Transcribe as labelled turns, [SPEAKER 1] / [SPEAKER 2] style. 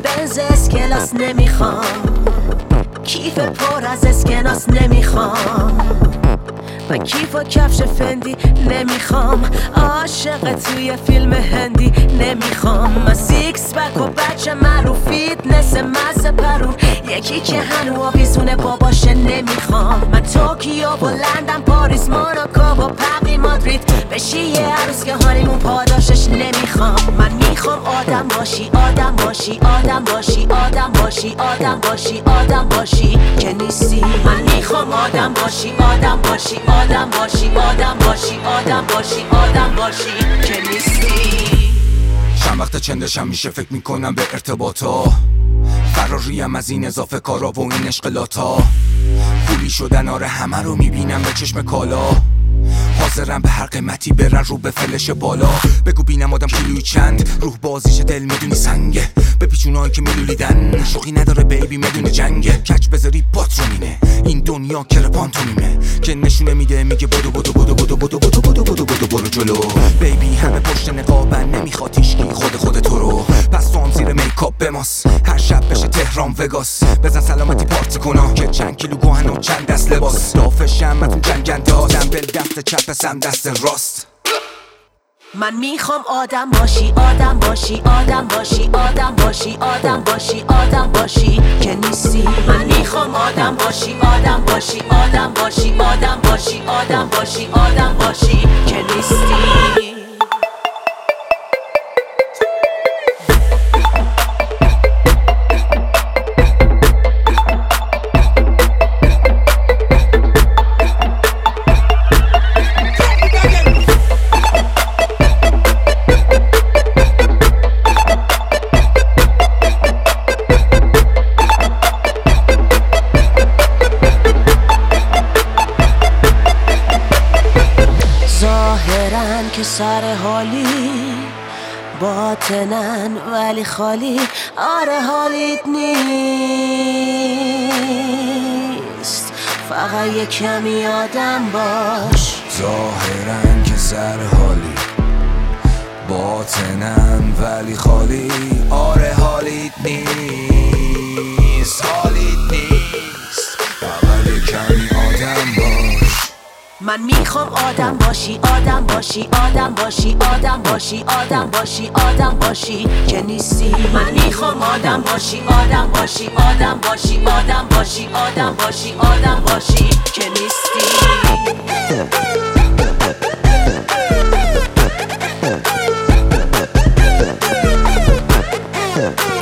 [SPEAKER 1] بنز اسکلاس نمیخوام، کیف پر از اسکناس نمیخوام، و کیف و کفش فندی نمیخوام، عاشق توی فیلم هندی نمیخوام. من سیکس بک و بچه معروف فیتنس مزه پرون، یکی که هنو آویزونه باباشه نمیخوام. من توکیو و لندن پاریس موناکو و پقی مادرید بشی یه عروس که هانیمون پاداشش نمیخوام. من میخوام آدم باشی آدم باشی آدم باشی آدم باشی آدم باشی آدم باشی که نیستی. من میخوام آدم باشی آدم باشی آدم باشی آدم باشی آدم باشی آدم باشی که نیستی.
[SPEAKER 2] چند وقت چندشم میشه فکر میکنم به ارتباطا، فراریم از این اضافه کارا و این اشغلاطا. پولی شدن آره همه رو میبینم به چشم کالا، حاضرم به هر قیمتی برن رو به فلش بالا. بگو بینم آدم کیلوی چند، روح بازیش دل میدونی سنگه، به پیچونایی که میلولیدن شوخی نداره بیبی میدونه جنگه. کچ بذاری پاترونینه این دنیا که پانتومیمه که نشونه میده میگه بدو بدو بدو بدو بدو بدو بدو بدو بدو برو جلو. بیبی همه پشت نقابن نمیخواد هیچکی خود تو رو، پس تو هم زیر میکاپ بماس هر شب بشه تهران وگاس. بزن سلامتی پارتی کنا که چند کیلو گوهن و چند دست لباس. دافشم متون جنگنده دنبل دست چپ سم دست راست.
[SPEAKER 1] من میخوام آدم باشی آدم باشی آدم باشی آدم باشی آدم باشی آدم باشی که نیستی. من میخوام آدم باشی آدم باشی آدم باشی آدم باشی آدم باشی آدم باشی که نیستی. ظاهرن که سر حالی، باطنن ولی خالی. آره حالیت نیست، فقط یه کمی آدم باش.
[SPEAKER 2] ظاهرن که سر حالی، باطنن ولی خالی. آره حالیت نیست، حالیت نیست، فقط یه کمی آدم باش.
[SPEAKER 1] من میخوام آدم باشی آدم باشی آدم باشی آدم باشی آدم باشی آدم باشی که نیستی. من میخوام آدم باشی آدم باشی آدم باشی آدم باشی آدم باشی آدم باشی که نیستی.